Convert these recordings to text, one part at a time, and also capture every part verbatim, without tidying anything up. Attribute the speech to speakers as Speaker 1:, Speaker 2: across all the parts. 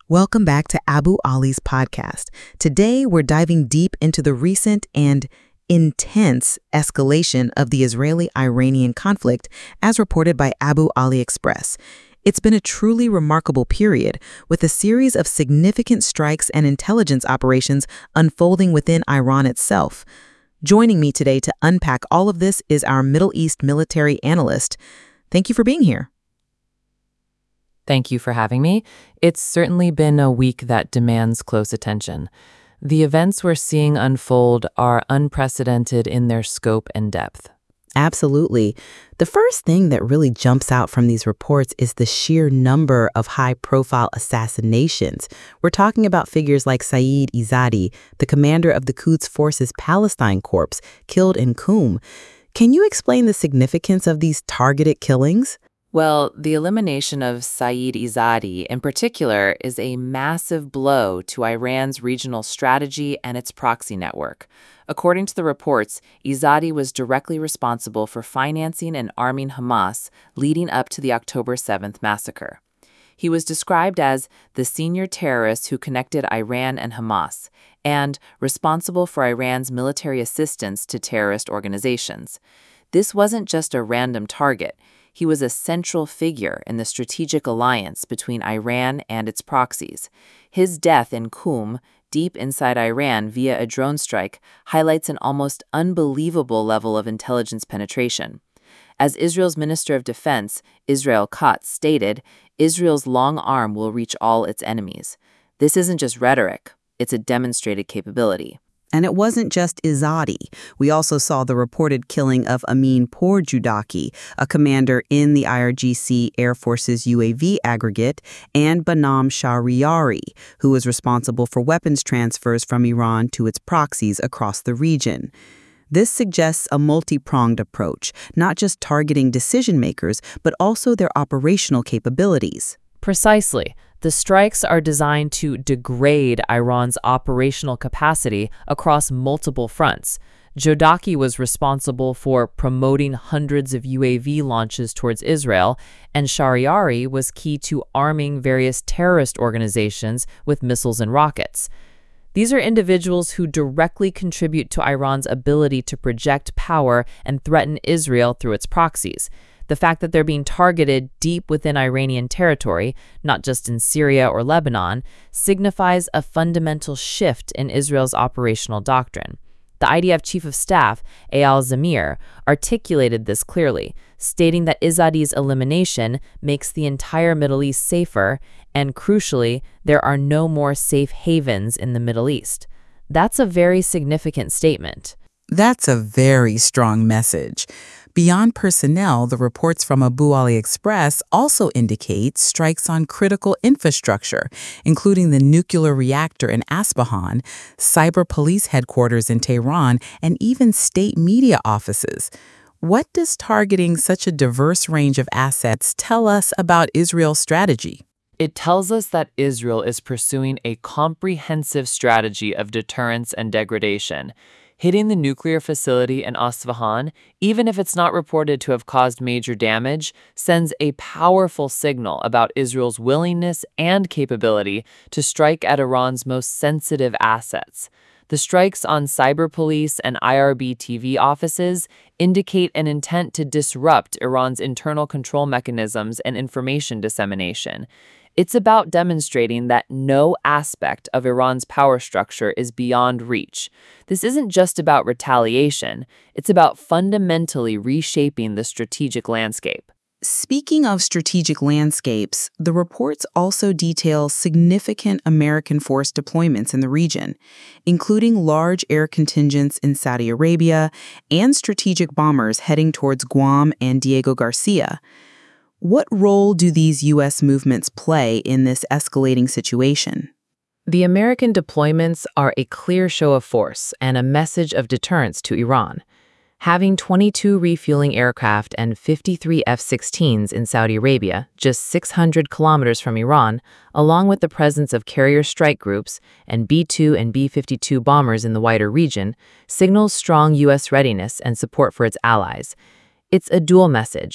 Speaker 1: Welcome back to Abu Ali's podcast. Today, we're diving deep into the recent and intense escalation of the Israeli-Iranian conflict as reported by Abu Ali Express. It's been a truly remarkable period, with a series of significant strikes and intelligence operations unfolding within Iran itself. Joining me today to unpack all of this is our Middle East military analyst. Thank you for being here.
Speaker 2: Thank you for having me. It's certainly been a week that demands close attention. The events we're seeing unfold are unprecedented in their scope and depth.
Speaker 1: Absolutely. The first thing that really jumps out from these reports is the sheer number of high-profile assassinations. We're talking about figures like Saeed Izzadi, the commander of the Quds Forces Palestine Corps, killed in Qum. Can you explain the significance of these targeted killings?
Speaker 2: Well, the elimination of Saeed Izzadi in particular is a massive blow to Iran's regional strategy and its proxy network. According to the reports, Izzadi was directly responsible for financing and arming Hamas leading up to the October seventh massacre. He was described as the senior terrorist who connected Iran and Hamas and responsible for Iran's military assistance to terrorist organizations. This wasn't just a random target. He was a central figure in the strategic alliance between Iran and its proxies. His death in Qum, deep inside Iran via a drone strike, highlights an almost unbelievable level of intelligence penetration. As Israel's Minister of Defense, Israel Katz, stated, Israel's long arm will reach all its enemies. This isn't just rhetoric, it's a demonstrated capability.
Speaker 1: And it wasn't just Izzadi. We also saw the reported killing of Amin Porjudaki, a commander in the I R G C Air Force's U A V aggregate, and Bahnam Shahryari, who was responsible for weapons transfers from Iran to its proxies across the region. This suggests a multi-pronged approach, not just targeting decision-makers, but also their operational capabilities.
Speaker 2: Precisely. The strikes are designed to degrade Iran's operational capacity across multiple fronts. Jodaki was responsible for promoting hundreds of U A V launches towards Israel, and Shahryari was key to arming various terrorist organizations with missiles and rockets. These are individuals who directly contribute to Iran's ability to project power and threaten Israel through its proxies. The fact that they're being targeted deep within Iranian territory, not just in Syria or Lebanon, signifies a fundamental shift in Israel's operational doctrine. The I D F Chief of Staff, Eyal Zamir, articulated this clearly, stating that Izzadi's elimination makes the entire Middle East safer, and crucially, there are no more safe havens in the Middle East. That's a very significant statement.
Speaker 1: That's a very strong message. Beyond personnel, the reports from Abu Ali Express also indicate strikes on critical infrastructure, including the nuclear reactor in Aspahan, cyber police headquarters in Tehran, and even state media offices. What does targeting such a diverse range of assets tell us about Israel's strategy?
Speaker 2: It tells us that Israel is pursuing a comprehensive strategy of deterrence and degradation. Hitting the nuclear facility in Isfahan, even if it's not reported to have caused major damage, sends a powerful signal about Israel's willingness and capability to strike at Iran's most sensitive assets. The strikes on cyber police and I R B T V offices indicate an intent to disrupt Iran's internal control mechanisms and information dissemination. It's about demonstrating that no aspect of Iran's power structure is beyond reach. This isn't just about retaliation, it's about fundamentally reshaping the strategic landscape.
Speaker 1: Speaking of strategic landscapes, the reports also detail significant American force deployments in the region, including large air contingents in Saudi Arabia and strategic bombers heading towards Guam and Diego Garcia. What role do these U S movements play in this escalating situation?
Speaker 2: The American deployments are a clear show of force and a message of deterrence to Iran. Having twenty-two refueling aircraft and fifty-three F sixteens in Saudi Arabia, just six hundred kilometers from Iran, along with the presence of carrier strike groups and B two and B fifty-two bombers in the wider region, signals strong U S readiness and support for its allies. It's a dual message: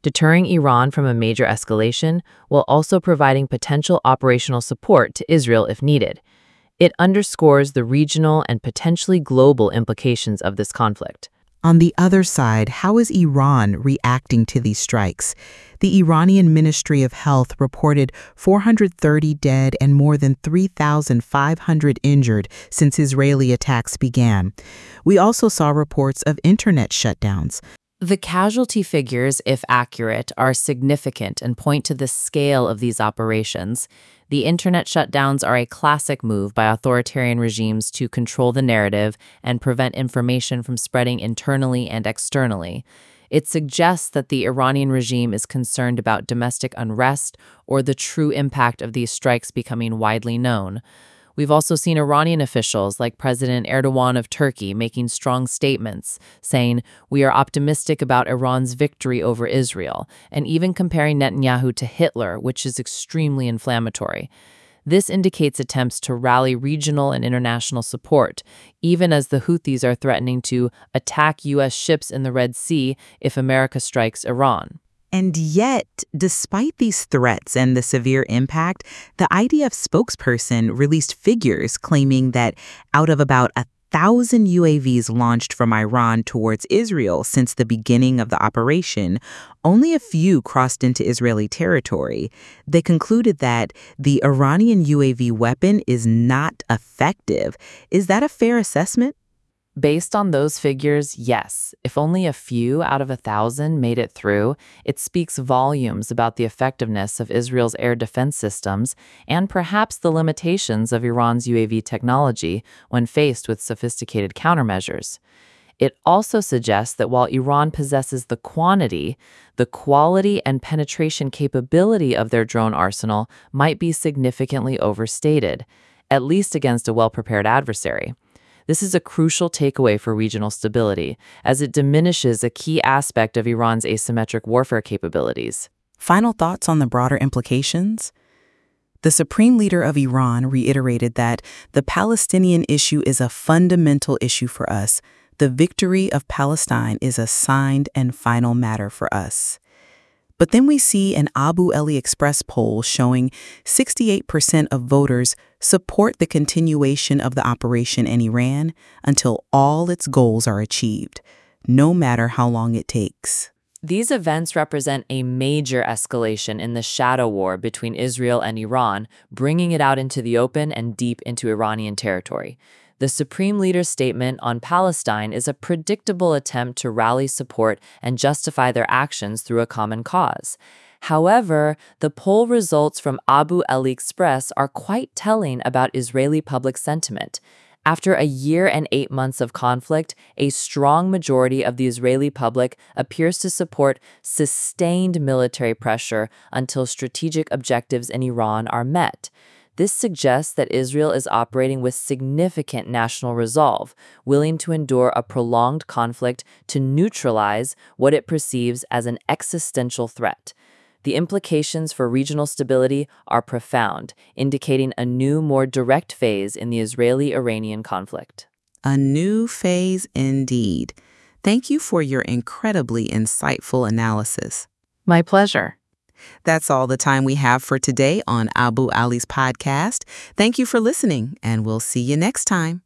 Speaker 2: deterring Iran from a major escalation while also providing potential operational support to Israel if needed. It underscores the regional and potentially global implications of this conflict.
Speaker 1: On the other side, how is Iran reacting to these strikes? The Iranian Ministry of Health reported four hundred thirty dead and more than three thousand five hundred injured since Israeli attacks began. We also saw reports of internet shutdowns.
Speaker 2: The casualty figures, if accurate, are significant and point to the scale of these operations. The internet shutdowns are a classic move by authoritarian regimes to control the narrative and prevent information from spreading internally and externally. It suggests that the Iranian regime is concerned about domestic unrest or the true impact of these strikes becoming widely known. We've also seen Iranian officials like President Erdogan of Turkey making strong statements, saying, "We are optimistic about Iran's victory over Israel," and even comparing Netanyahu to Hitler, which is extremely inflammatory. This indicates attempts to rally regional and international support, even as the Houthis are threatening to attack U S ships in the Red Sea if America strikes Iran.
Speaker 1: And yet, despite these threats and the severe impact, the I D F spokesperson released figures claiming that out of about a thousand U A Vs launched from Iran towards Israel since the beginning of the operation, only a few crossed into Israeli territory. They concluded that the Iranian U A V weapon is not effective. Is that a fair assessment?
Speaker 2: Based on those figures, yes. If only a few out of a thousand made it through, it speaks volumes about the effectiveness of Israel's air defense systems and perhaps the limitations of Iran's U A V technology when faced with sophisticated countermeasures. It also suggests that while Iran possesses the quantity, the quality and penetration capability of their drone arsenal might be significantly overstated, at least against a well-prepared adversary. This is a crucial takeaway for regional stability, as it diminishes a key aspect of Iran's asymmetric warfare capabilities.
Speaker 1: Final thoughts on the broader implications? The supreme leader of Iran reiterated that the Palestinian issue is a fundamental issue for us. The victory of Palestine is a signed and final matter for us. But then we see an Abu Ali Express poll showing sixty-eight percent of voters support the continuation of the operation in Iran until all its goals are achieved, no matter how long it takes.
Speaker 2: These events represent a major escalation in the shadow war between Israel and Iran, bringing it out into the open and deep into Iranian territory. The Supreme Leader's statement on Palestine is a predictable attempt to rally support and justify their actions through a common cause. However, the poll results from Abu Ali Express are quite telling about Israeli public sentiment. After a year and eight months of conflict, a strong majority of the Israeli public appears to support sustained military pressure until strategic objectives in Iran are met. This suggests that Israel is operating with significant national resolve, willing to endure a prolonged conflict to neutralize what it perceives as an existential threat. The implications for regional stability are profound, indicating a new, more direct phase in the Israeli-Iranian conflict.
Speaker 1: A new phase indeed. Thank you for your incredibly insightful analysis.
Speaker 2: My pleasure.
Speaker 1: That's all the time we have for today on Abu Ali's podcast. Thank you for listening, and we'll see you next time.